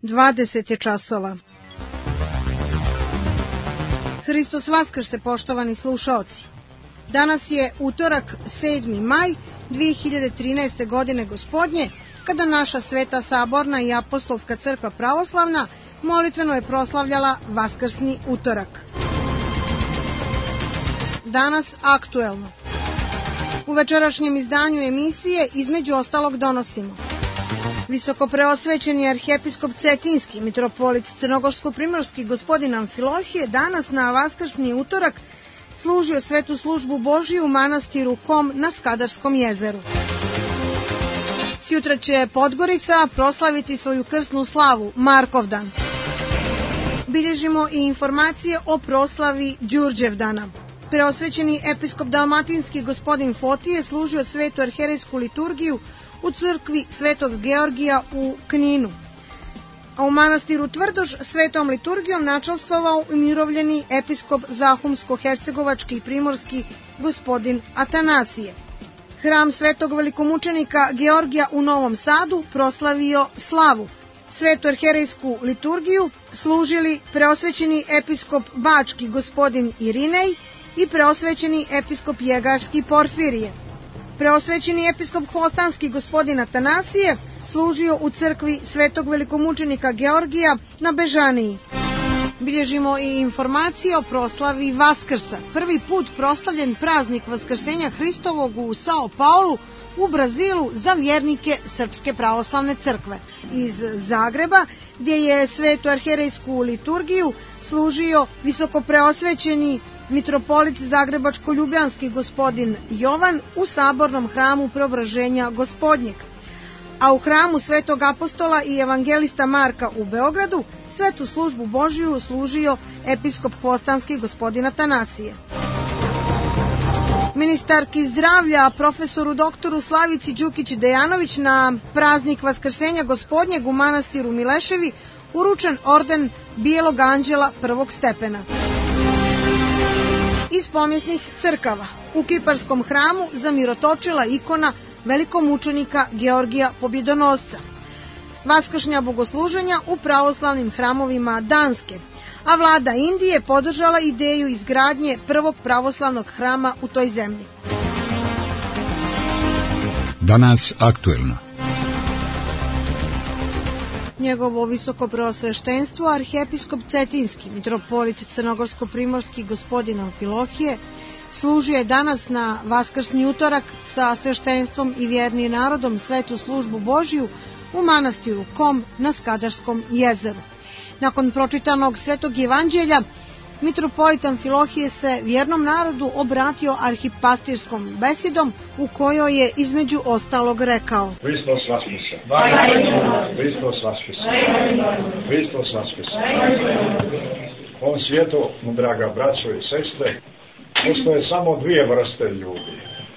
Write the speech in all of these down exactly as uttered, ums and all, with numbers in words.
dvadeset je časova. Hristos Vaskrse, poštovani slušaoci. Danas je utorak, sedmi maj dve hiljade trinaeste. godine gospodnje, kada naša Sveta Saborna i Apostolska crkva pravoslavna molitveno je proslavljala Vaskrsni utorak. Danas aktuelno. U večerašnjem izdanju emisije između ostalog donosimo: Visokopreosvećeni arhijepiskop Cetinjski, mitropolit crnogorsko-primorski gospodin Amfilohije, danas na Vaskrsni utorak služio svetu službu Božiju u manastiru Kom na Skadarskom jezeru. Sjutra će Podgorica proslaviti svoju krsnu slavu, Markovdan. Bilježimo i informacije o proslavi Đurđevdana. Preosvećeni episkop dalmatinski gospodin Fotije služio svetu arherejsku liturgiju u crkvi Svetog Georgija u Kninu. A u manastiru Tvrdoš svetom liturgijom načastvovao umirovljeni episkop Zahumsko-hercegovački i primorski gospodin Atanasije. Hram svetog velikomučenika Georgija u Novom Sadu proslavio slavu. Svetu arherejsku liturgiju služili preosvećeni episkop Bački gospodin Irinej i preosvećeni episkop Jegarski Porfirije. Preosvećeni episkop Hvostanski gospodin Atanasije služio u crkvi svetog velikomučenika Georgija na Bežaniji. Bilježimo i informacije o proslavi Vaskrsa. Prvi put proslavljen praznik Vaskrsenja Hristovog u Sao Paulu u Brazilu za vjernike Srpske pravoslavne crkve. Iz Zagreba, gdje je svetu arherejsku liturgiju služio visokopreosvećeni mitropolit zagrebačko-ljubljanski gospodin Jovan u sabornom hramu Preobraženja Gospodnjeg. A u hramu Svetog apostola i evangelista Marka u Beogradu svetu službu Božiju služio episkop Hvostanski gospodin Atanasije. Ministarki zdravlja, profesoru doktoru Slavici Đukić-Dejanović, na praznik Vaskrsenja Gospodnjeg u manastiru Mileševi uručen orden Bijelog anđela prvog stepena. Iz pomjesnih crkava. U Kiparskom hramu zamirotočila ikona velikomučenika Georgija Pobjedonosca. Vaskršnja bogosluženja u pravoslavnim hramovima Danske, a vlada Indije podržala ideju izgradnje prvog pravoslavnog hrama u toj zemlji. Danas aktuelno. Njegovo visokopreosveštenstvo arhijepiskop Cetinjski, mitropolit crnogorsko-primorski gospodin Amfilohije, služio je danas na Vaskrsni utorak sa sveštenstvom i vjernim narodom svetu službu Božiju u manastiru Kom na Skadarskom jezeru. Nakon pročitanog svetog evanđelja, mitropolit Amfilohije se vjernom narodu obratio arhipastirskom besedom u kojoj je između ostalog rekao: Hristos Vaskrse. Hristos Vaskrse. Hristos Vaskrse. U ovom svijetu, draga braćo i sestre, postoje samo dvije vrste ljudi.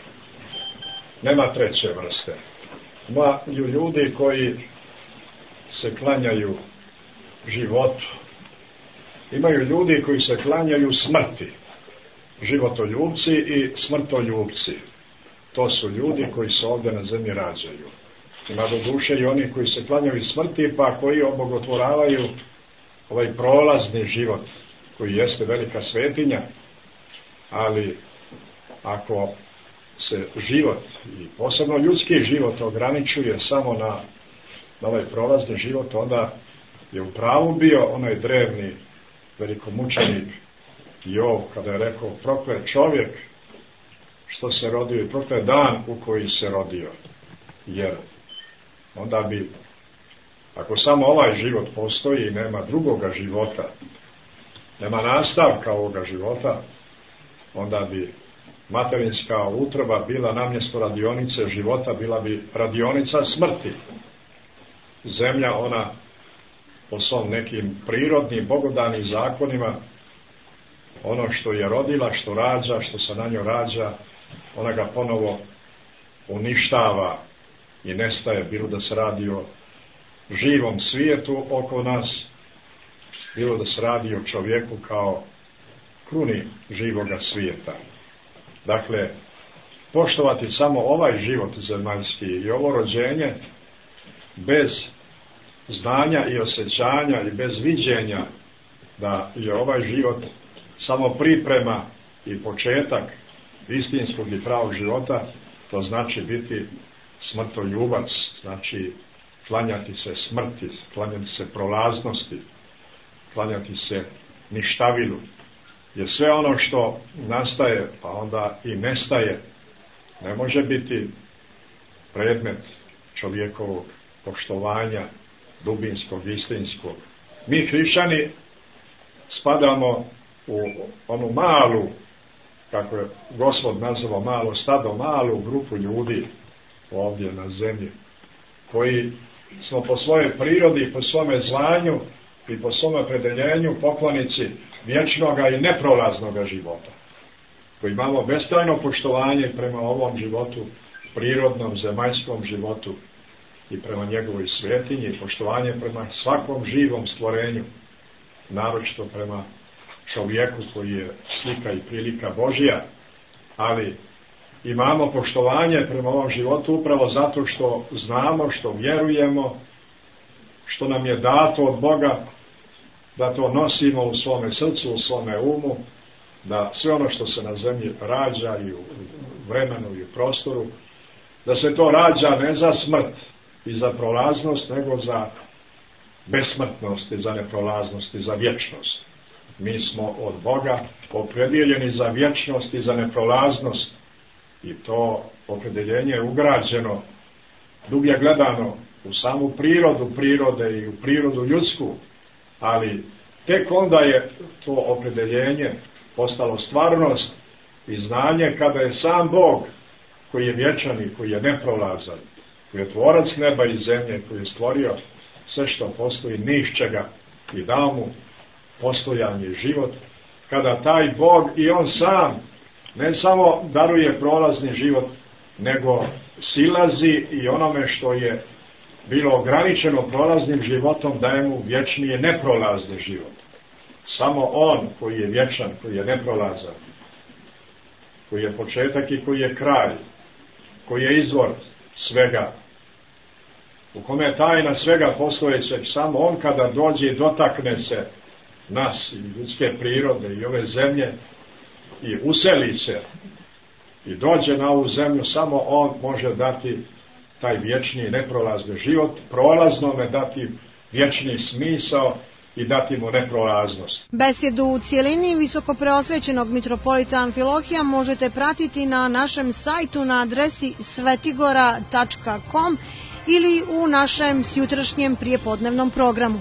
Nema treće vrste. Imaju ljudi koji se klanjaju životu. Imaju ljudi koji se klanjaju smrti. Životoljubci i smrtoljubci. To su ljudi koji se ovdje na zemlji rađaju. Ima do duše i oni koji se klanjaju smrti, pa koji obogotvoravaju ovaj prolazni život, koji jeste velika svetinja, ali ako se život, i posebno ljudski život, ograničuje samo na, na ovaj prolazni život, onda je u pravu bio onaj drevni velikomučenik Jov, kada je rekao: proklet čovjek što se rodio i proklet dan u koji se rodio. Jer onda bi, ako samo ovaj život postoji i nema drugoga života, nema nastavka ovoga života, onda bi materinska utroba bila namjesto radionice života, bila bi radionica smrti. Zemlja, ona po svom nekim prirodnim, bogodanim zakonima, ono što je rodila, što rađa, što se na njoj rađa, ona ga ponovo uništava i nestaje, bilo da se radi o živom svijetu oko nas, bilo da se radi o čovjeku kao kruni živoga svijeta. Dakle, poštovati samo ovaj život zemaljski i ovo rođenje bez znanja i osjećanja i bez viđenja da je ovaj život samo priprema i početak istinskog i pravog života, to znači biti smrtoljubac, znači klanjati se smrti, klanjati se prolaznosti, klanjati se ništavilu. Jer sve ono što nastaje, pa onda i nestaje, ne može biti predmet čovjekovog poštovanja, dubinskog, istinskog. Mi hrišćani spadamo u onu malu, kako je Gospod nazvao malo stado, malu grupu ljudi ovdje na zemlji, koji smo po svojoj prirodi, po svome zvanju i po svome opredeljenju poklonici vječnoga i neprolaznoga života, koji imamo beskrajno poštovanje prema ovom životu, prirodnom, zemaljskom životu i prema njegovoj svetinji, i poštovanje prema svakom živom stvorenju, naročito prema čovjeku koji je slika i prilika Božja, ali imamo poštovanje prema ovom životu upravo zato što znamo, što vjerujemo, što nam je dato od Boga, da to nosimo u svome srcu, u svome umu, da sve ono što se na zemlji rađa i u vremenu i u prostoru, da se to rađa ne za smrt i za prolaznost, nego za besmrtnost i za neprolaznost i za vječnost. Mi smo od Boga opredjeljeni za vječnost i za neprolaznost i to opredjeljenje je ugrađeno, dublje gledano, u samu prirodu prirode i u prirodu ljudsku, ali tek onda je to opredjeljenje postalo stvarnost i znanje kada je sam Bog, koji je vječan i koji je neprolazan, koji je tvorac neba i zemlje, koji je stvorio sve što postoji niz čega i dao mu postojanje i život, kada taj Bog i on sam ne samo daruje prolazni život, nego silazi i onome što je bilo ograničeno prolaznim životom daje mu vječni i neprolazni život. Samo on koji je vječan, koji je neprolazan, koji je početak i koji je kraj, koji je izvor svega, u kome je tajna svega postojećeg, samo on kada dođe i dotakne se nas i ljudske prirode i ove zemlje i useli se i dođe na ovu zemlju, samo on može dati taj vječni i neprolazni život, prolaznome dati vječni smisao i dati mu neprolaznost. Besedu u cijelini visokopreosvećenog mitropolita Amfilohija možete pratiti na našem sajtu na adresi svetigora tačka com ili u našem sjutrašnjem prijepodnevnom programu.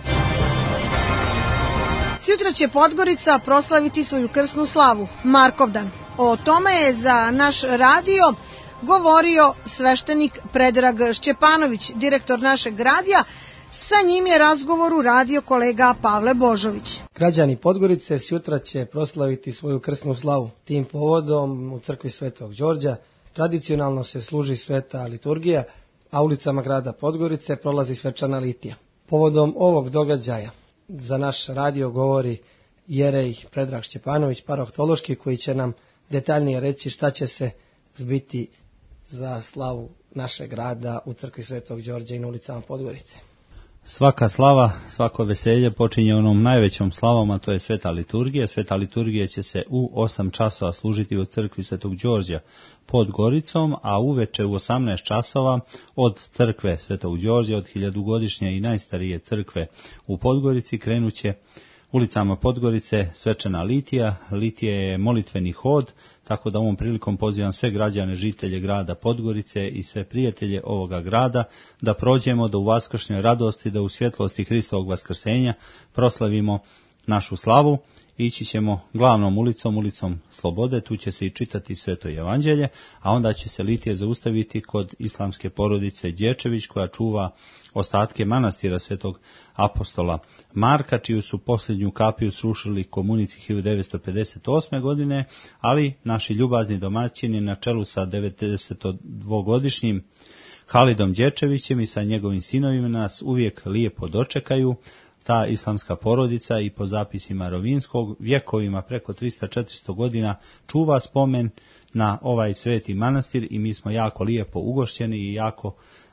Sutra će Podgorica proslaviti svoju krsnu slavu, Markovdan. O tome je za naš radio govorio sveštenik Predrag Šćepanović, direktor našeg radija. Sa njim je razgovor uradio kolega Pavle Božović. Građani Podgorice sutra će proslaviti svoju krsnu slavu. Tim povodom u crkvi Svetog Đorđa tradicionalno se služi sveta liturgija, a ulicama grada Podgorice prolazi svečana litija. Povodom ovog događaja za naš radio govori jerej Predrag Šćepanović, parohtološki, koji će nam detaljnije reći šta će se zbiti za slavu našeg grada u crkvi Svetog Đorđa i na ulicama Podgorice. Svaka slava, svako veselje počinje onom najvećom slavom, a to je sveta liturgija. Sveta liturgija će se u osam časova služiti u crkvi Svetog Đorđa pod Goricom, a uveče u osamnaest časova od crkve Svetog Đorđa, od hiljadugodišnje i najstarije crkve u Podgorici, krenuće ulicama Podgorice svečana litija. Litija je molitveni hod, tako da ovom prilikom pozivam sve građane, žitelje grada Podgorice i sve prijatelje ovoga grada da prođemo da u vaskršnjoj radosti, da u svjetlosti Hristovog vaskrsenja proslavimo našu slavu. Ići ćemo glavnom ulicom, ulicom Slobode, tu će se i čitati Sveto evanđelje, a onda će se litija zaustaviti kod islamske porodice Đečević, koja čuva ostatke manastira Svetog apostola Marka, čiju su posljednju kapiju srušili komunici hiljadu devetsto pedeset osme. godine, ali naši ljubazni domaćini na čelu sa devedesetodvogodišnjim Halidom Đečevićem i sa njegovim sinovima nas uvijek lijepo dočekaju. Ta islamska porodica i po zapisima Rovinskog vjekovima preko trista do četiristo godina čuva spomen na ovaj sveti manastir i mi smo jako lijepo ugošćeni i jako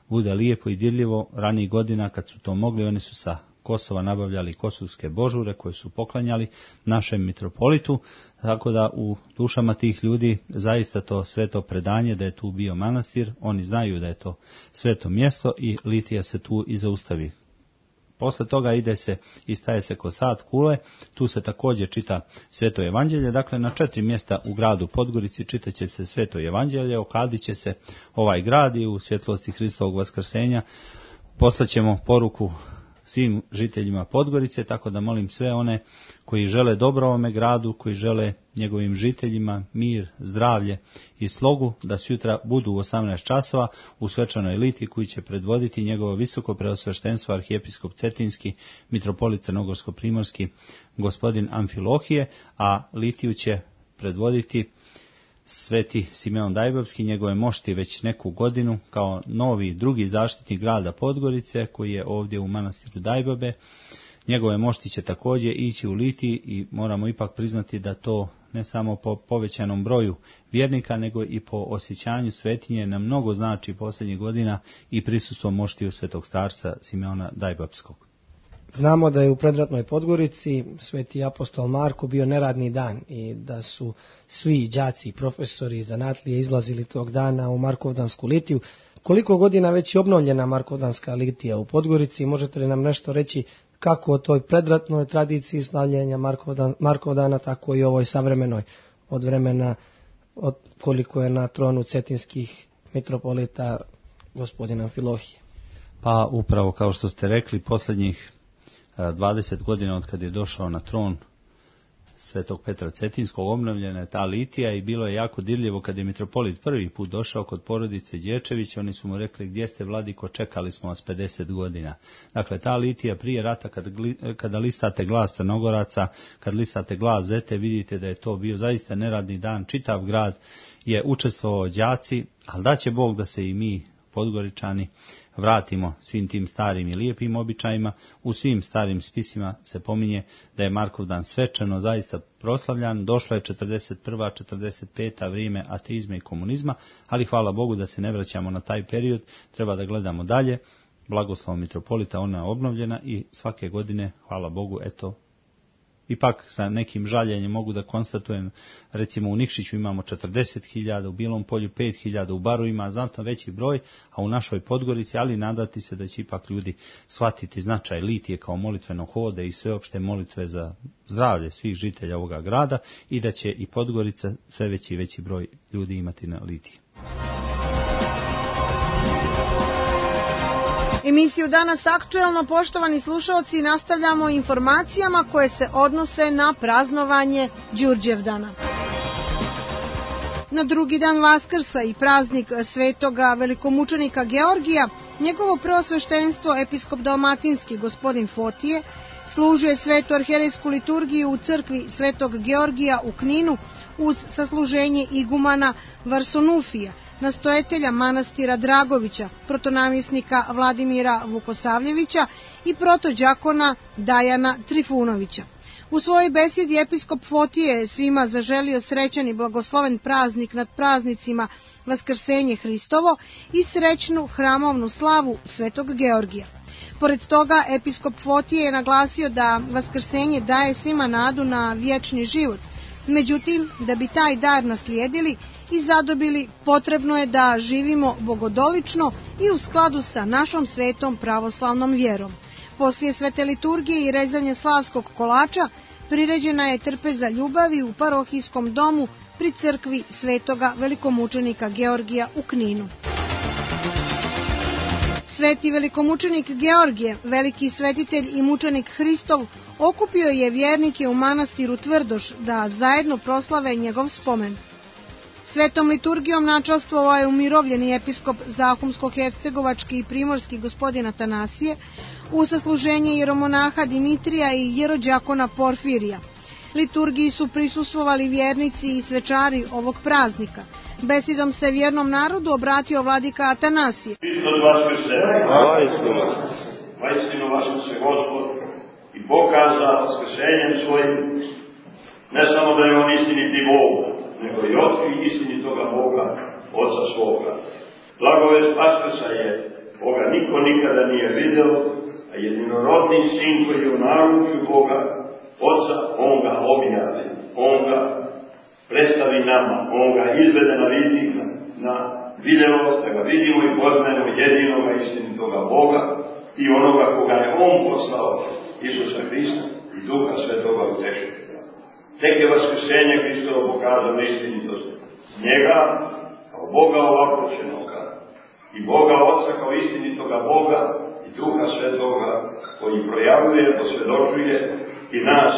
bude lijepo i dirljivo. Ranijih godina kad su to mogli, oni su sa Kosova nabavljali kosovske božure koje su poklanjali našem mitropolitu, tako da u dušama tih ljudi zaista to sveto predanje da je tu bio manastir, oni znaju da je to sveto mjesto i litija se tu i zaustavi. Posle toga ide se i staje se kod Sad Kule, tu se također čita sveto evanđelje, dakle na četiri mjesta u gradu Podgorici čitaće se sveto evanđelje, okadit će se ovaj grad i u svjetlosti Hristovog vaskrsenja poslaćemo poruku svim žiteljima Podgorice, tako da molim sve one koji žele dobro ovome gradu, koji žele njegovim žiteljima mir, zdravlje i slogu, da sutra budu u osamnaest časova u svečanoj litiji koju će predvoditi njegovo visoko preosveštenstvo arhijepiskop Cetinski, mitropolit Crnogorsko-primorski, gospodin Amfilohije, a litiju će predvoditi Sveti Simeon Dajbapski, njegove mošti već neku godinu kao novi drugi zaštitnik grada Podgorice koji je ovdje u manastiru Dajbabe. Njegove mošti će također ići u litiji i moramo ipak priznati da to ne samo po povećanom broju vjernika, nego i po osjećanju svetinje nam mnogo znači posljednjih godina i prisustvo moštiju svetog starca Simeona Dajbapskog. Znamo da je u predratnoj Podgorici sveti apostol Marko bio neradni dan i da su svi đaci i profesori zanatlije izlazili tog dana u Markovdansku litiju. Koliko godina već je obnovljena Markovdanska litija u Podgorici? Možete li nam nešto reći kako o toj predratnoj tradiciji slavljenja Markovdan, Markovdana, tako i ovoj savremenoj od vremena od koliko je na tronu cetinskih mitropolita gospodina Amfilohije? Pa upravo kao što ste rekli, posljednjih dvadeset godina od kad je došao na tron Svetog Petra Cetinskog obnovljena je ta litija i bilo je jako dirljivo kad je mitropolit prvi put došao kod porodice Đečević, oni su mu rekli gdje ste vladiko, čekali smo vas pedeset godina. Dakle, ta litija prije rata kad, kada listate glas Crnogoraca, kad listate glas Zete, vidite da je to bio zaista neradni dan, čitav grad je učestvovao đaci, ali da će Bog da se i mi Podgoričani vratimo svim tim starim i lijepim običajima. U svim starim spisima se pominje da je Markovdan svečano zaista proslavljan. Došla je četrdeset prva četrdeset peta vrijeme ateizma i komunizma, ali hvala Bogu da se ne vraćamo na taj period, treba da gledamo dalje. Blagoslovom mitropolita ona je obnovljena i svake godine, hvala Bogu, eto, ipak sa nekim žaljenjem mogu da konstatujem, recimo u Nikšiću imamo četrdeset hiljada, u Bilom Polju pet hiljada, u Baru ima znatno veći broj, a u našoj Podgorici, ali nadati se da će ipak ljudi shvatiti značaj litije kao molitveno hode i sveopšte molitve za zdravlje svih žitelja ovoga grada i da će i Podgorica sve veći i veći broj ljudi imati na litiji. Emisiju Danas aktuelno, poštovani slušalci, nastavljamo informacijama koje se odnose na praznovanje Đurđevdana. Na drugi dan Vaskrsa i praznik svetoga velikomučenika Georgija, njegovo preosveštenstvo episkop Dalmatinski gospodin Fotije služuje svetu arherejsku liturgiju u crkvi svetog Georgija u Kninu uz sasluženje igumana Varsonufija, nastojatelja manastira Dragovića, protonamjesnika Vladimira Vukosavljevića i protođakona Dajana Trifunovića. U svojoj besjedi episkop Fotije je svima zaželio srećan i blagosloven praznik nad praznicima Vaskrsenje Hristovo i srećnu hramovnu slavu svetog Georgija. Pored toga, episkop Fotije je naglasio da Vaskrsenje daje svima nadu na vječni život. Međutim, da bi taj dar naslijedili i zadobili, potrebno je da živimo bogodolično i u skladu sa našom svetom pravoslavnom vjerom. Poslije svete liturgije i rezanja slavskog kolača, priređena je trpeza ljubavi u parohijskom domu pri crkvi svetoga velikomučenika Georgija u Kninu. Sveti velikomučenik Georgije, veliki svetitelj i mučenik Hristov, okupio je vjernike u manastiru Tvrdoš da zajedno proslave njegov spomen. Svetom liturgijom načastvovao je umirovljeni episkop Zahumsko-hercegovački i primorski gospodin Atanasije, u sasluženje jeromonaha Dimitrija i jerođakona Porfirija. Liturgiji su prisustvovali vjernici i svečari ovog praznika. Besedom se vjernom narodu obratio vladika Atanasije. Vaistinu vaskrsne Gospod i pokaza vaskrsenjem svojim, ne samo da je on istiniti Bog, nego i otkri istinitoga Boga, Oca svoga. Blagovest Vaskrsa je koga niko nikada nije video, a jedinorodni sin koji je u naručju Boga, Oca, on ga objavi, on ga predstavi nama, on ga izvede na vidik, na vidjelost, da ga vidimo i poznajemo jedinoga istinitoga Boga i onoga koga je on poslao, Isusa Hrista i Duha Svetoga Utešitelja. Tek je vaskrsenje Hristovo pokazano istinitost njega kao Boga ovaploćenoga i Boga Oca kao istinitoga Boga i Duha Svetoga koji projavljuje, posvjedočuje i nas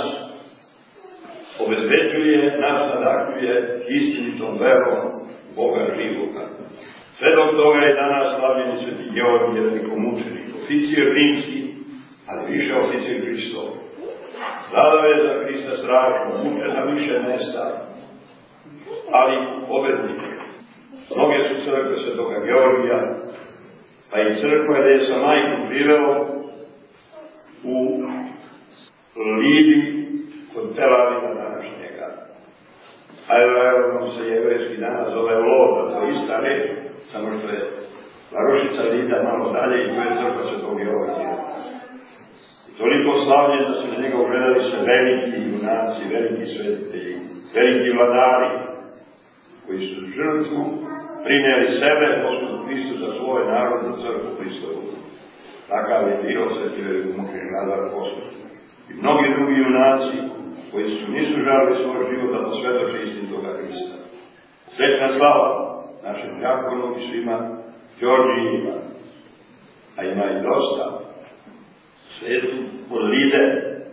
obezbeđuje, nas nadahljuje istinitom verom Boga živoga. Svedok toga je danas slavljeni sveti Georgije, velikomučenik, oficir rimski, ali više oficir Hristov. Stradao je za Hrista strašno, muče na više mesta, ali pobednik. Mnoge su crkve svetoga Georgija, pa i crkva gde je sa majkom živeo u Libi kod Tel Aviva današnjega. Aerodrom se jevrejski danas zove Loda, to je ista reč, samo što je varošica Lida malo dalje i to je crkva svetog Georgija. Toliko slavljen da su na njega ugledali se veliki junaci, veliki svetitelji, veliki vladari, koji su žrtvu prinijeli sebe, Gospodu Hristu za svoj narod, za crkvu Hristovu. Takav je bio sveti velikomučenik Lazar Apostol. I mnogi drugi junaci, koji su nisu žalili svoj život da posvjedoče istinitoga Hrista. Sretna slava našem dijakonu i svima Đorđijima, a ima i dosta, svetu od Lide,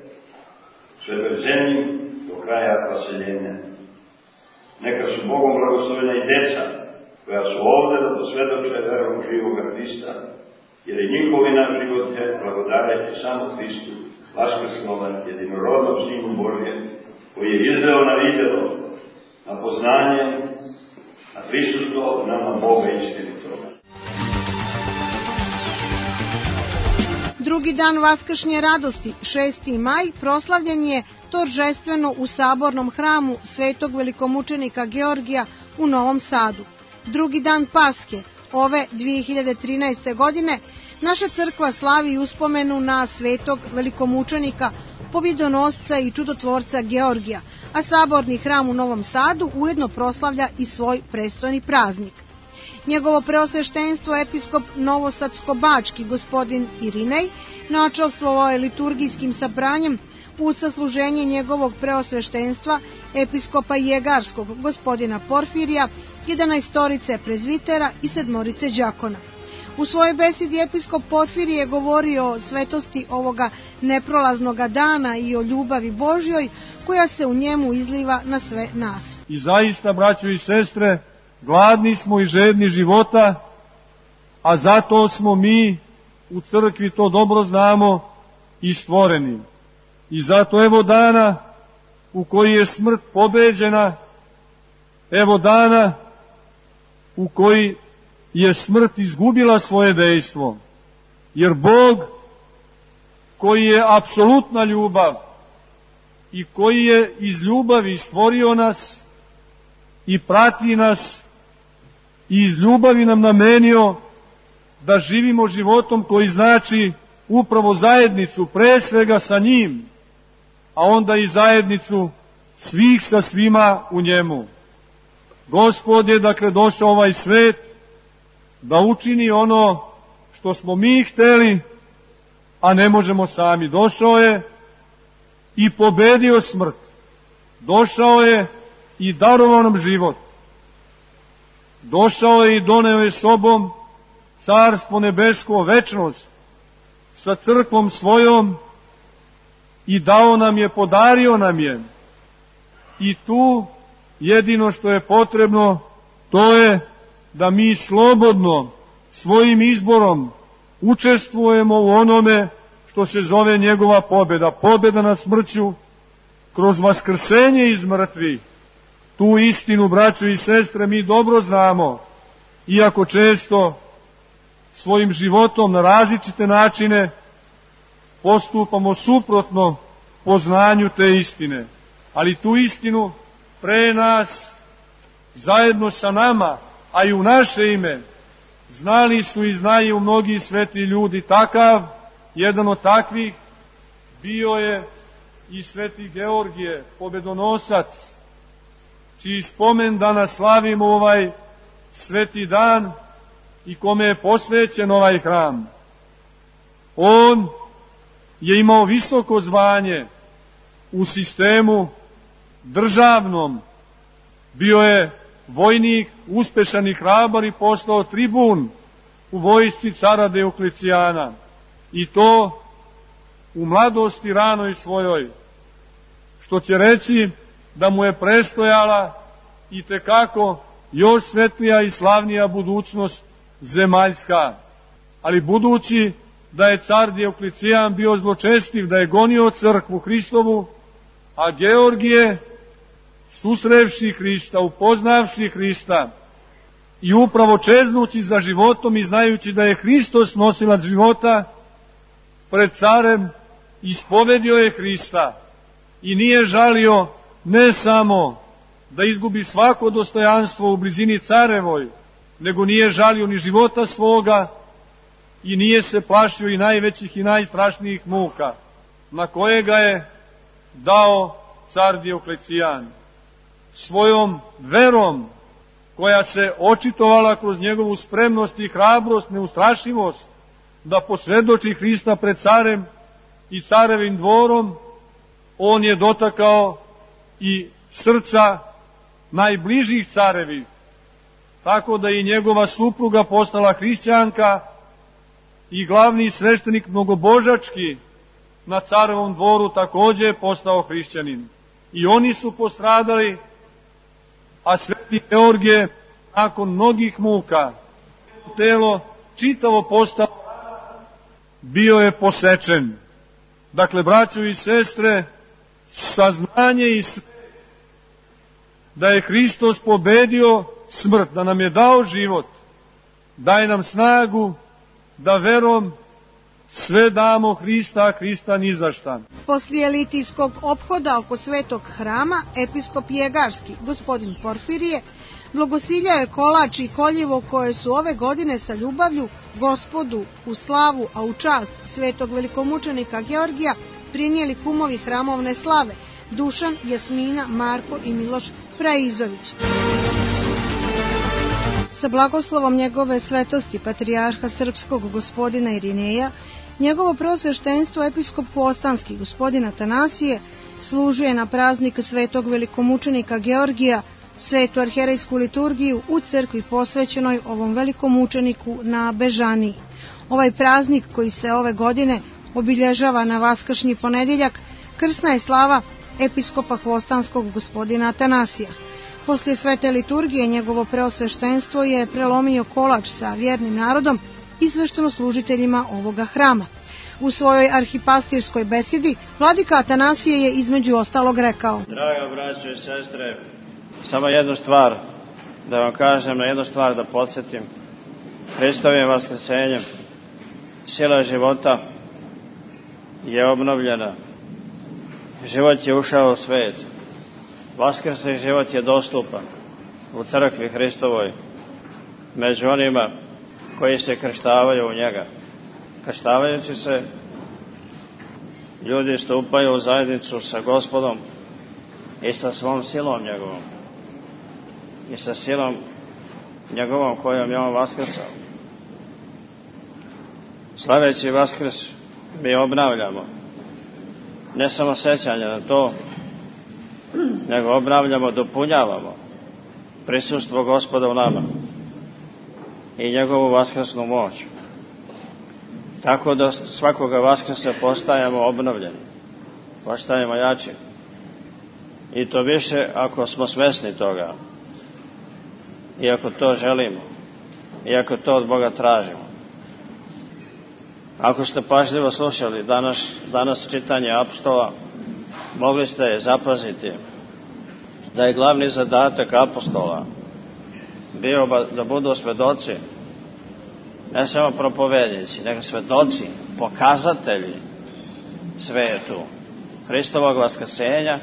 svetoj zemlji do kraja vaseljenja. Neka su Bogom blagoslovena i deca, koja su ovde da posvjedoče verom živoga Hrista, jer je njihovi naš život je blagodariti samo Hristu, vaskrslom jedinorodnom Sinu Božjem, koji je izveo na vidjelo, na poznanje, na prisustvo nama Boga istinitoga. Drugi dan vaskršnje radosti, šesti maj, proslavljen je toržestveno u sabornom hramu svetog velikomučenika Georgija u Novom Sadu. Drugi dan Paske, ove dvije hiljade trinaeste. godine, naša crkva slavi uspomenu na svetog velikomučenika, pobjedonosca i čudotvorca Georgija, a saborni hram u Novom Sadu ujedno proslavlja i svoj prestojni praznik. Njegovo preosveštenstvo episkop Novosadsko-bački gospodin Irinej načelstvovao je liturgijskim sabranjem u sasluženje njegovog preosveštenstva episkopa Jegarskog gospodina Porfirija, jedanaestorice prezvitera i sedmorice đakona. U svojoj besedi episkop Porfirije je govorio o svetosti ovoga neprolaznoga dana i o ljubavi Božjoj koja se u njemu izliva na sve nas. I zaista, braćo i sestre, gladni smo i žedni života, a zato smo mi u crkvi, to dobro znamo, i stvoreni. I zato evo dana u koji je smrt pobeđena, evo dana u koji je smrt izgubila svoje dejstvo, jer Bog, koji je apsolutna ljubav i koji je iz ljubavi stvorio nas i prati nas i iz ljubavi nam namenio da živimo životom koji znači upravo zajednicu, pre svega sa njim, a onda i zajednicu svih sa svima u njemu. Gospod je dakle došao ovaj svet da učini ono što smo mi hteli, a ne možemo sami. Došao je i pobedio smrt. Došao je i darovao nam život. Došao je i doneo je sobom carstvo nebesko, večnost, sa crkvom svojom i dao nam je, podario nam je. I tu jedino što je potrebno, to je da mi slobodno svojim izborom učestvujemo u onome što se zove njegova pobjeda. Pobjeda nad smrću kroz vaskrsenje iz mrtvih. Tu istinu, braćo i sestre, mi dobro znamo, iako često svojim životom na različite načine postupamo suprotno poznanju te istine. Ali tu istinu pre nas, zajedno sa nama, a i u naše ime, Znali su i znaju mnogi sveti ljudi takav, jedan od takvih bio je i sveti Georgije, pobedonosac, čiji spomen danas slavimo ovaj sveti dan i kome je posvećen ovaj hram. On je imao visoko zvanje u sistemu državnom, bio je vojnik, uspešan i hrabar i postao tribun u vojsci cara Dioklecijana, i to u mladosti ranoj svojoj, što će reći da mu je prestojala i tekako još svetlija i slavnija budućnost zemaljska. Ali budući da je car Dioklecijan bio zločestiv, da je gonio crkvu Hristovu, a Georgije, susrevši Hrista, upoznavši Hrista i upravo čeznući za životom i znajući da je Hristos nosilac života, pred carem ispovedio je Hrista i nije žalio ne samo da izgubi svako dostojanstvo u blizini carevoj, nego nije žalio ni života svoga i nije se plašio i najvećih i najstrašnijih muka na koje ga je dao car Dioklecijan. Svojom verom, koja se očitovala kroz njegovu spremnost i hrabrost, neustrašivost, da posvjedoči Hrista pred carem i carevim dvorom, on je dotakao i srca najbližih carevih, tako da i njegova supruga postala hrišćanka i glavni sveštenik mnogobožački na carevom dvoru također je postao hrišćanin. I oni su postradali, a sveti Georgije nakon mnogih muka telo čitavo postalo, bio je posečen. Dakle, braćo i sestre, saznanje i sve da je Hristos pobedio smrt, da nam je dao život, daje nam snagu da verom sve damo Hrista, a Hrista ni za šta. Poslije litijskog ophoda oko svetog hrama, episkop Jegarski, gospodin Porfirije, blagosiljao je kolač i koljevo koje su ove godine sa ljubavlju Gospodu u slavu, a u čast svetog velikomučenika Georgija prinijeli kumovi hramovne slave Dušan, Jasmina, Marko i Miloš Praizović. Sa blagoslovom njegove svetosti patrijarha srpskog gospodina Irineja, njegovo preosveštenstvo episkop Hvostanski gospodin Atanasije služuje na praznik svetog velikomučenika Georgija svetu arherejsku liturgiju u crkvi posvećenoj ovom velikom mučeniku na Bežaniji. Ovaj praznik, koji se ove godine obilježava na vaskršnji ponedjeljak, krsna je slava episkopa Hvostanskog gospodina Atanasija. Poslije svete liturgije njegovo preosveštenstvo je prelomio kolač sa vjernim narodom i sveštenoslужiteljima ovoga hrama. U svojoj arhipastirskoj besedi vladika Atanasije je između ostalog rekao: Draga braćo i sestre, samo jednu stvar da vam kažem, na jednu stvar da podsjetim. Hristovim vaskrsenjem sila života je obnovljena. Život je ušao u svijet. Vaskrsli život je dostupan u crkvi Hristovoj među onima koji se krštavaju u njega. Krštavajući se, ljudi stupaju u zajednicu sa Gospodom i sa svom silom njegovom i sa silom njegovom kojom je on vaskrsao. Slaveći Vaskrs mi obnavljamo ne samo sećanje na to, nego obnavljamo, dopunjavamo prisustvo Gospoda u nama i njegovu vaskrsnu moć. Tako da svakoga Vaskrsa postajemo obnovljeni, postajemo jači. I to više ako smo svesni toga, i ako to želimo, i ako to od Boga tražimo. Ako ste pažljivo slušali danas, danas čitanje apostola, mogli ste zapaziti da je glavni zadatak apostola bio da budu svedoci, ne samo propovednici, nego svedoci, pokazatelji svetu Hristovog vaskrsenja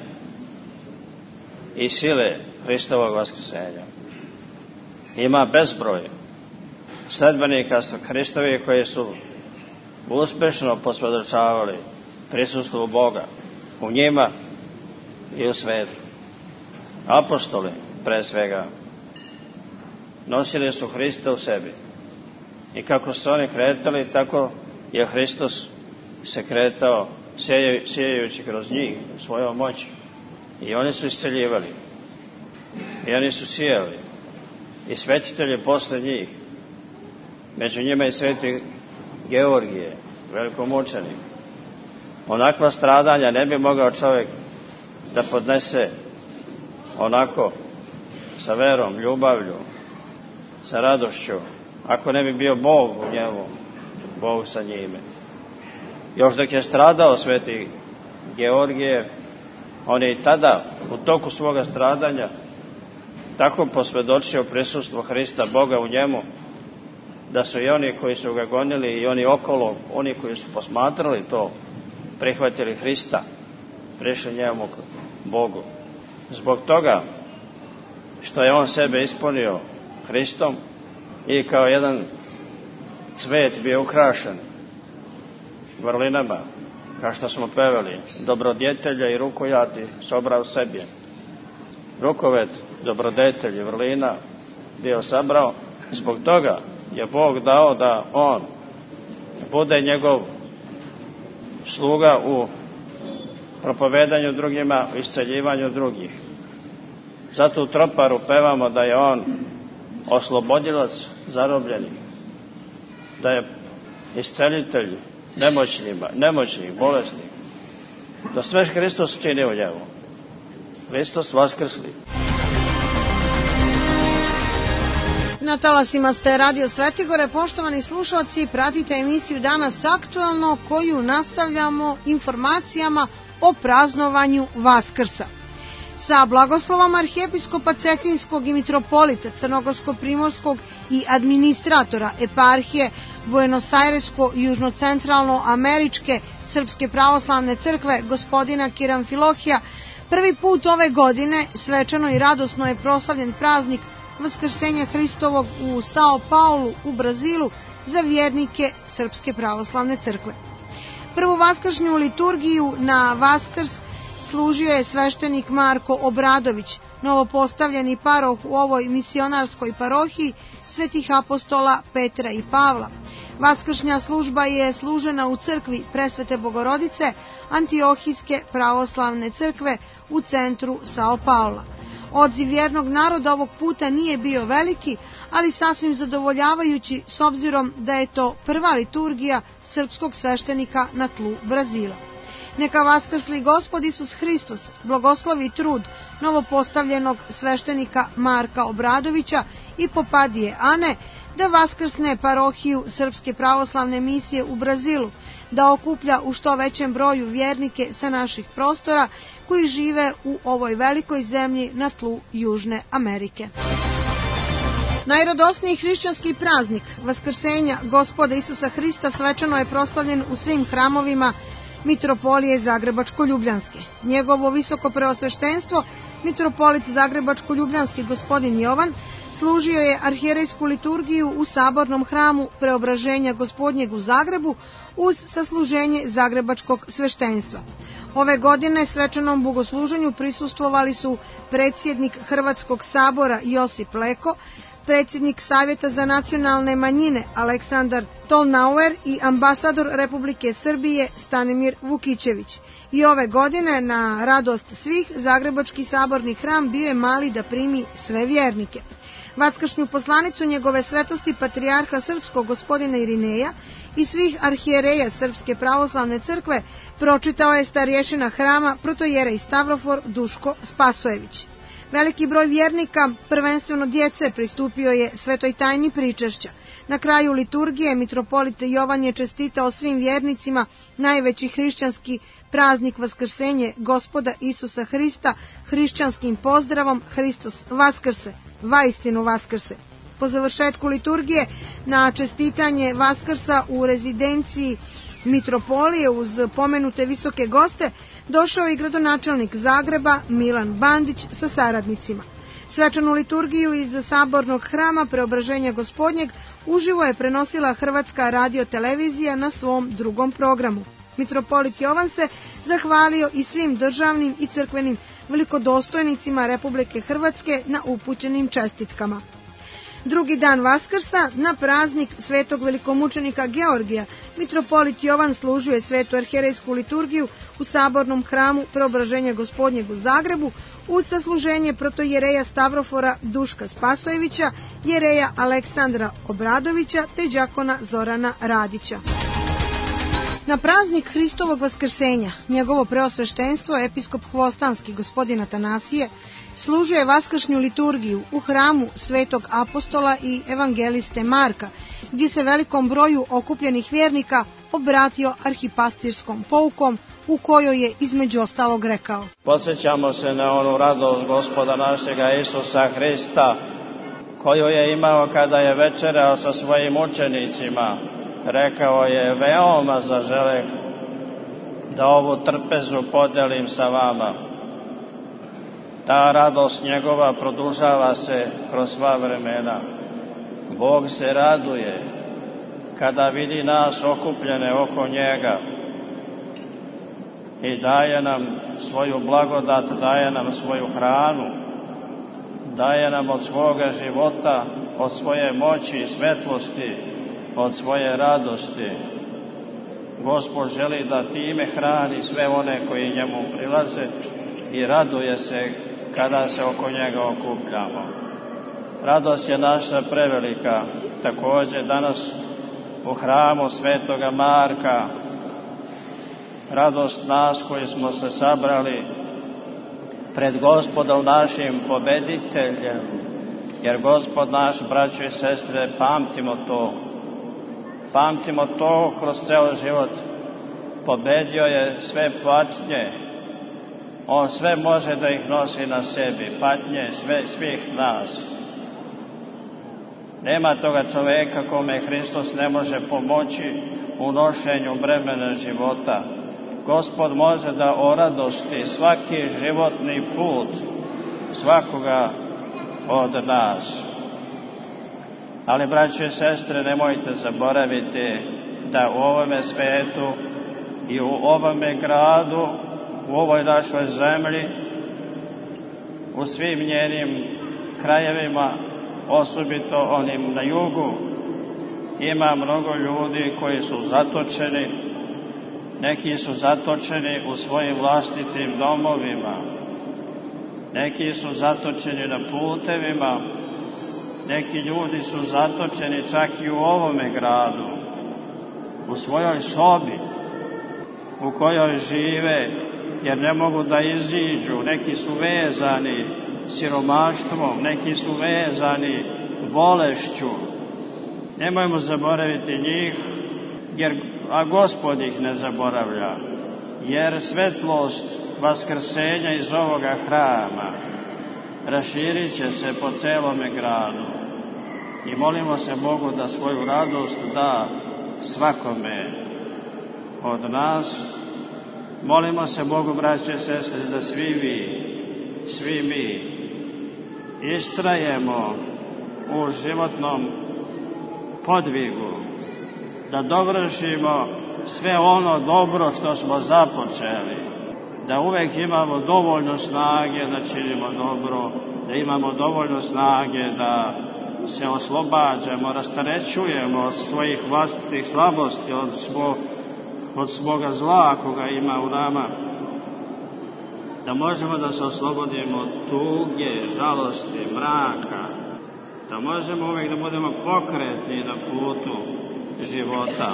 i sile Hristovog vaskrsenja. Ima bezbroj sledbenika Hristovi koji su uspešno posvjedočavali prisustvu Boga u njima i u svetu. Apostoli, pre svega, nosili su Hrista u sebi. I kako su oni kretali, tako je Hristos se kretao, sijajući kroz njih svojom moći. I oni su isceljivali. I oni su sijali. I svetitelji posle njih. Među njima i sveti Georgije, velikomučenik. Onakva stradanja ne bi mogao čovjek da podnese onako sa verom, ljubavlju, sa radošću, ako ne bi bio Bog u njemu, Bog sa njime. Još dok je stradao sveti Georgije, on je i tada u toku svoga stradanja tako posvjedočio prisustvu Hrista, Boga u njemu, da su i oni koji su ga gonili i oni okolo, oni koji su posmatrali to, prihvatili Hrista, prišli njemu Bogu. Zbog toga što je on sebe ispunio Hristom i kao jedan cvet bio ukrašen vrlinama, kao što smo pevali, dobrodjetelja i rukojati sobrao sebi. Rukovet dobrodetelj i vrlina bio sabrao, zbog toga je Bog dao da on bude njegov sluga u propovedanju drugima, u isceljivanju drugih. Zato u Troparu pevamo da je on oslobodilac zarobljenih, da je iscelitelj nemoćnima, nemoćnih, bolesnih, da sve Hristos čini u njemu. Hristos vaskrsli. Na talasima ste Radio Svetigore, poštovani slušalci, pratite emisiju Danas aktuelno koju nastavljamo informacijama o praznovanju Vaskrsa. Sa blagoslovom arhijepiskopa Cetinskog i mitropolita Crnogorsko-primorskog i administratora eparhije Buenos-Airesko-južnocentralno-američke Srpske pravoslavne crkve gospodina Kiramfilohija, prvi put ove godine svečano i radosno je proslavljen praznik Vaskrsenja Hristovog u São Paulo u Brazilu za vjernike Srpske pravoslavne crkve. Prvu vaskršnju liturgiju na Vaskrs služio je sveštenik Marko Obradović, novopostavljeni paroh u ovoj misionarskoj parohiji svetih apostola Petra i Pavla. Vaskršnja služba je služena u crkvi Presvete Bogorodice Antiohijske pravoslavne crkve u centru Sao Paula. Odziv vjernog naroda ovog puta nije bio veliki, ali sasvim zadovoljavajući s obzirom da je to prva liturgija srpskog sveštenika na tlu Brazila. Neka vaskrsli Gospod Isus Hristos blagoslovi trud novopostavljenog sveštenika Marka Obradovića i popadije Ane da vaskrsne parohiju Srpske pravoslavne misije u Brazilu, da okuplja u što većem broju vjernike sa naših prostora koji žive u ovoj velikoj zemlji na tlu Južne Amerike. Najradosniji hrišćanski praznik Vaskrsenja Gospoda Isusa Hrista svečano je proslavljen u svim hramovima Mitropolije Zagrebačko-Ljubljanske. Njegovo visoko preosveštenstvo, mitropolit Zagrebačko-Ljubljanski gospodin Jovan, služio je arhijerejsku liturgiju u sabornom hramu Preobraženja Gospodnjeg u Zagrebu uz sasluženje zagrebačkog sveštenstva. Ove godine svečanom bogosluženju prisustvovali su predsjednik Hrvatskog sabora Josip Leko, predsjednik Savjeta za nacionalne manjine Aleksandar Tolnauer i ambasador Republike Srbije Stanimir Vukićević. I ove godine, na radost svih, Zagrebački saborni hram bio je mali da primi sve vjernike. Vaskršnju poslanicu njegove svetosti patrijarha srpskog gospodina Irineja i svih arhijereja Srpske pravoslavne crkve pročitao je starješina hrama protojerej Stavrofor Duško Spasojević. Veliki broj vjernika, prvenstveno djece, pristupio je svetoj tajni pričešća. Na kraju liturgije mitropolit Jovan je čestitao svim vjernicima najveći hrišćanski praznik Vaskrsenje Gospoda Isusa Hrista hrišćanskim pozdravom Hristos Vaskrse, vaistinu Vaskrse. Po završetku liturgije na čestitanje Vaskrsa u rezidenciji mitropolije uz pomenute visoke goste došao i gradonačelnik Zagreba Milan Bandić sa saradnicima. Svečanu liturgiju iz sabornog hrama Preobraženja Gospodnjeg uživo je prenosila Hrvatska radiotelevizija na svom drugom programu. Mitropolit Jovan se zahvalio i svim državnim i crkvenim velikodostojnicima Republike Hrvatske na upućenim čestitkama. Drugi dan Vaskrsa, na praznik svetog velikomučenika Georgija, mitropolit Jovan služio je svetu arhijerejsku liturgiju u sabornom hramu Preobraženja Gospodnjeg u Zagrebu uz sasluženje protojereja Stavrofora Duška Spasojevića, jereja Aleksandra Obradovića te đakona Zorana Radića. Na praznik Hristovog vaskrsenja, njegovo preosveštenstvo, episkop Hvostanski gospodin Atanasije, služuje vaskršnju liturgiju u hramu Svetog apostola i evangeliste Marka, gdje se velikom broju okupljenih vjernika obratio arhipastirskom poukom, u kojoj je između ostalog rekao: Podsjećamo se na onu radost Gospoda našega Isusa Hrista, koju je imao kada je večerao sa svojim učenicima. Rekao je: veoma zaželeh da ovu trpezu podelim sa vama. Ta radost njegova produžava se kroz sva vremena. Bog se raduje kada vidi nas okupljene oko njega i daje nam svoju blagodat, daje nam svoju hranu, daje nam od svoga života, od svoje moći i svetlosti, od svoje radosti. Gospod želi da time hrani sve one koji njemu prilaze i raduje se kada se oko njega okupljamo. Radost je naša prevelika. Također danas u hramu Svetoga Marka, radost nas koji smo se sabrali pred Gospodom našim pobediteljem, jer Gospod naš, braćo i sestre, pamtimo to, pamtimo to kroz ceo život, pobedio je sve patnje. On sve može da ih nosi na sebi, patnje sve, svih nas. Nema toga čoveka kome Hristos ne može pomoći u nošenju bremena života. Gospod može da oradosti svaki životni put svakoga od nas. Ali, braće i sestre, nemojte zaboraviti da u ovome svetu i u ovome gradu, u ovoj našoj zemlji, u svim njenim krajevima, osobito onim na jugu, ima mnogo ljudi koji su zatočeni. Neki su zatočeni u svojim vlastitim domovima, neki su zatočeni na putevima, neki ljudi su zatočeni čak i u ovome gradu, u svojoj sobi u kojoj žive, jer ne mogu da iziđu. Neki su vezani siromaštvom, neki su vezani bolešću. Nemojmo zaboraviti njih, jer, a Gospod ih ne zaboravlja, jer svetlost vaskrsenja iz ovoga hrama raširit će se po celome gradu. I molimo se Bogu da svoju radost da svakome od nas. Molimo se Bogu, braće i sestre, da svi vi, svi mi istrajemo u životnom podvigu, da dovršimo sve ono dobro što smo započeli, da uvek imamo dovoljno snage da činimo dobro, da imamo dovoljno snage da se oslobađamo, rastarećujemo od svojih vlastitih slabosti, od, svo, od svoga zla koga ima u nama, da možemo da se oslobodimo od tuge, žalosti, mraka, da možemo uvek da budemo pokretni na putu života.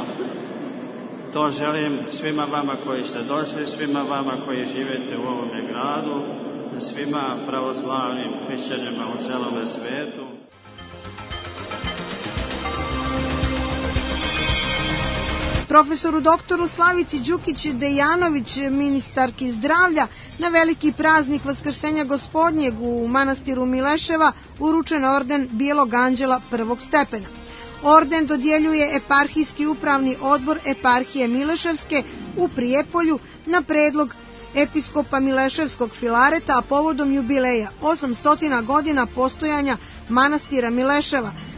To želim svima vama koji ste došli, svima vama koji živete u ovome gradu, svima pravoslavnim hrišćanima u celome svetu. Profesoru doktoru Slavici Đukić-Dejanović, ministarki zdravlja, na veliki praznik Vaskrsenja Gospodnjeg u manastiru Mileševa uručen orden Bijelog anđela prvog stepena. Orden dodjeljuje eparhijski upravni odbor eparhije Mileševske u Prijepolju na predlog episkopa Mileševskog Filareta, a povodom jubileja osamsto godina postojanja manastira Mileševa,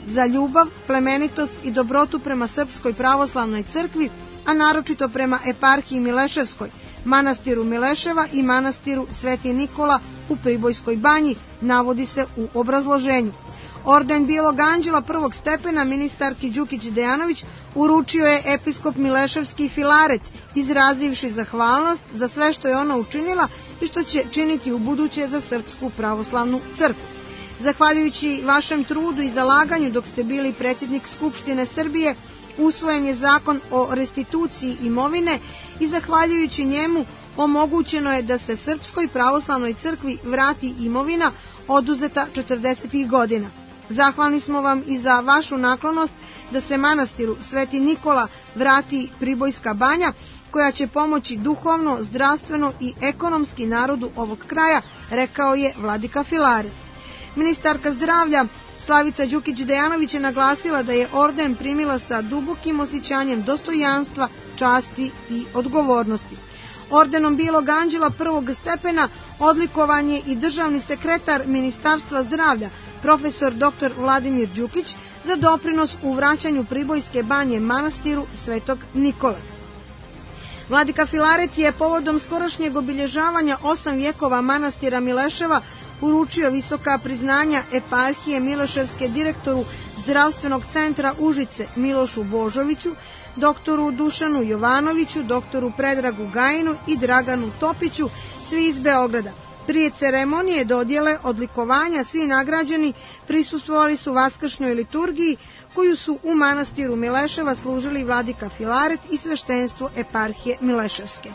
za ljubav, plemenitost i dobrotu prema Srpskoj pravoslavnoj crkvi, a naročito prema eparhiji Mileševskoj, manastiru Mileševa i manastiru Sveti Nikola u Pribojskoj banji, navodi se u obrazloženju. Orden Bijelog anđela prvog stepena ministarki Đukić Dejanović uručio je episkop Mileševski Filaret, izrazivši zahvalnost za sve što je ona učinila i što će činiti u buduće za Srpsku pravoslavnu crkvu. Zahvaljujući vašem trudu i zalaganju dok ste bili predsjednik Skupštine Srbije, usvojen je zakon o restituciji imovine i zahvaljujući njemu omogućeno je da se Srpskoj pravoslavnoj crkvi vrati imovina oduzeta četrdesetih godina. Zahvalni smo vam i za vašu naklonost da se manastiru Sveti Nikola vrati Pribojska banja, koja će pomoći duhovno, zdravstveno i ekonomski narodu ovog kraja, rekao je vladika Filaret. Ministarka zdravlja Slavica Đukić Dejanović je naglasila da je orden primila sa dubokim osjećanjem dostojanstva, časti i odgovornosti. Ordenom Bijelog anđela prvog stepena odlikovan je i državni sekretar Ministarstva zdravlja, profesor doktor Vladimir Đukić, za doprinos u vraćanju Pribojske banje manastiru Svetog Nikole. Vladika Filaret je povodom skorašnjeg obilježavanja osam vjekova manastira Mileševa uručio visoka priznanja eparhije Mileševske direktoru Zdravstvenog centra Užice Milošu Božoviću, doktoru Dušanu Jovanoviću, doktoru Predragu Gajinu i Draganu Topiću, svi iz Beograda. Prije ceremonije dodjele odlikovanja svi nagrađeni prisustvovali su vaskršnjoj liturgiji koju su u manastiru Mileševa služili vladika Filaret i sveštenstvo eparhije Mileševske.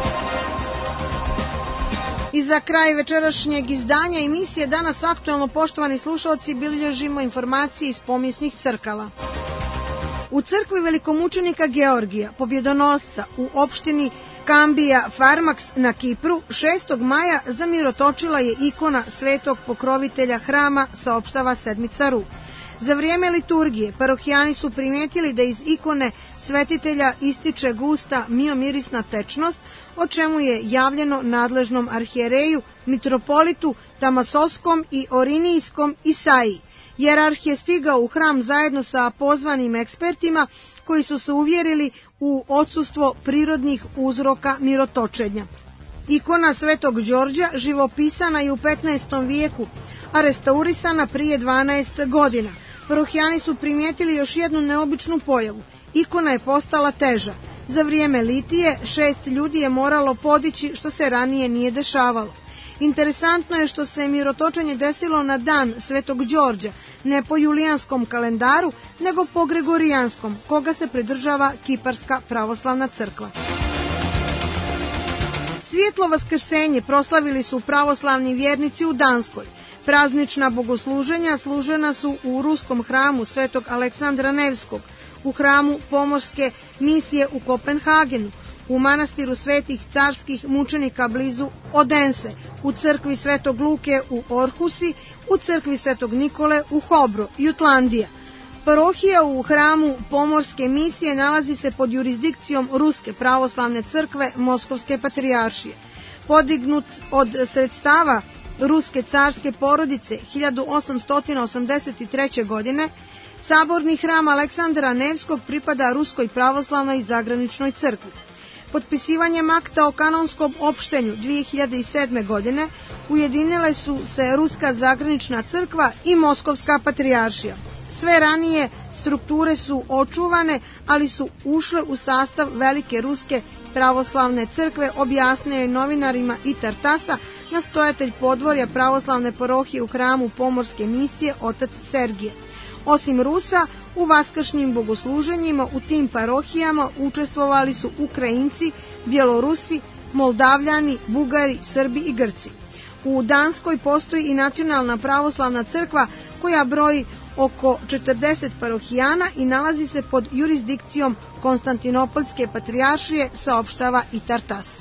I za kraj večerašnjeg izdanja emisije Danas aktuelno, poštovani slušalci, bilježimo informacije iz pomijesnih crkava. U crkvi velikomučenika Georgija, pobjedonosca u opštini Kambija Farmaks na Kipru, šestog maja zamirotočila je ikona svetog pokrovitelja hrama, saopštava sedmica ru. Za vrijeme liturgije parohijani su primijetili da iz ikone svetitelja ističe gusta miomirisna tečnost, o čemu je javljeno nadležnom arhijereju, mitropolitu Tamasoskom i Orinijskom Isaiji. Jerarh je stigao u hram zajedno sa pozvanim ekspertima koji su se uvjerili u odsustvo prirodnih uzroka mirotočenja. Ikona Svetog Đorđa živopisana je u petnaestom vijeku, a restaurisana prije dvanaest godina. Parohijani su primijetili još jednu neobičnu pojavu. Ikona je postala teža. Za vrijeme litije šest ljudi je moralo podići, što se ranije nije dešavalo. Interesantno je što se mirotočenje desilo na dan Svetog Đorđa, ne po julijanskom kalendaru, nego po gregorijanskom, koga se pridržava Kiparska pravoslavna crkva. Svijetlo vaskrsenje proslavili su pravoslavni vjernici u Danskoj. Praznična bogosluženja služena su u ruskom hramu Svetog Aleksandra Nevskog, u hramu Pomorske misije u Kopenhagenu, u manastiru Svetih carskih mučenika blizu Odense, u crkvi Svetog Luke u Orhusi, u crkvi Svetog Nikole u Hobro, Jutlandija. Parohija u hramu Pomorske misije nalazi se pod jurisdikcijom Ruske pravoslavne crkve Moskovske patrijaršije. Podignut od sredstava Ruske carske porodice hiljadu osamsto osamdeset treće. godine, saborni hram Aleksandra Nevskog pripada Ruskoj pravoslavnoj zagraničnoj crkvi. Potpisivanjem akta o kanonskom opštenju dvije hiljade sedme. godine ujedinile su se Ruska zagranična crkva i Moskovska patrijaršija. Sve ranije strukture su očuvane, ali su ušle u sastav Velike Ruske pravoslavne crkve, objasnio je novinarima i Tartasa nastojatelj podvorja pravoslavne parohije u hramu Pomorske misije otac Sergije. Osim Rusa, u vaskršnjim bogosluženjima u tim parohijama učestvovali su Ukrajinci, Bjelorusi, Moldavljani, Bugari, Srbi i Grci. U Danskoj postoji i nacionalna pravoslavna crkva koja broji oko četrdeset parohijana i nalazi se pod jurisdikcijom Konstantinopolske patrijaršije, saopštava i Tartas.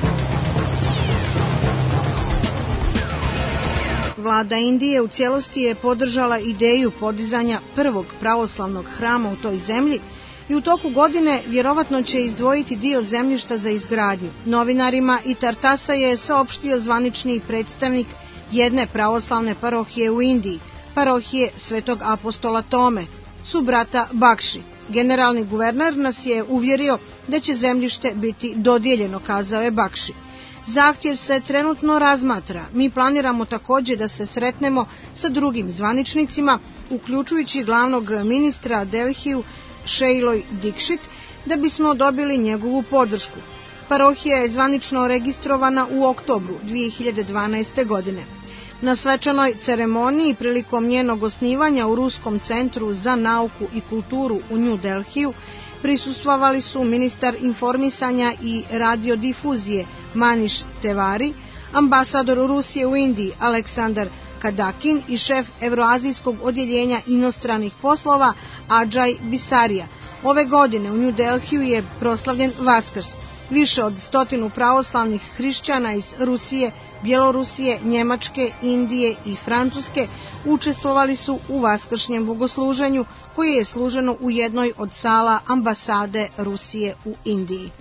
Vlada Indije u cijelosti je podržala ideju podizanja prvog pravoslavnog hrama u toj zemlji i u toku godine vjerovatno će izdvojiti dio zemljišta za izgradnju. Novinarima i Tartasa je saopštio zvanični predstavnik jedne pravoslavne parohije u Indiji, parohije Svetog apostola Tome, su brata Bakši. Generalni guverner nas je uvjerio da će zemljište biti dodijeljeno, kazao je Bakši. Zahtjev se trenutno razmatra. Mi planiramo također da se sretnemo sa drugim zvaničnicima, uključujući glavnog ministra Delhiju Šejloj Dikšit, da bismo dobili njegovu podršku. Parohija je zvanično registrovana u oktobru dvije hiljade dvanaeste. godine. Na svečanoj ceremoniji prilikom njenog osnivanja u Ruskom centru za nauku i kulturu u New Delhiju prisustvovali su ministar informisanja i radiodifuzije Maniš Tevari, ambasador Rusije u Indiji Aleksandar Kadakin i šef Evroazijskog odjeljenja inostranih poslova Adžaj Bisarija. Ove godine u New Delhiju je proslavljen Vaskrs. Više od stotinu pravoslavnih hrišćana iz Rusije, Bjelorusije, Njemačke, Indije i Francuske učestvovali su u vaskršnjem bogosluženju koje je služeno u jednoj od sala ambasade Rusije u Indiji.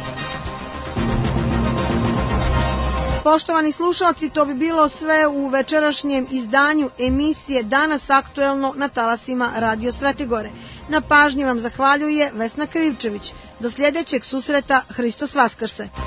Poštovani slušalci, to bi bilo sve u večerašnjem izdanju emisije Danas aktuelno na talasima Radio Svete Gore. Na pažnji vam zahvaljuje Vesna Krivčević. Do sljedećeg susreta, Hristos Vaskrse!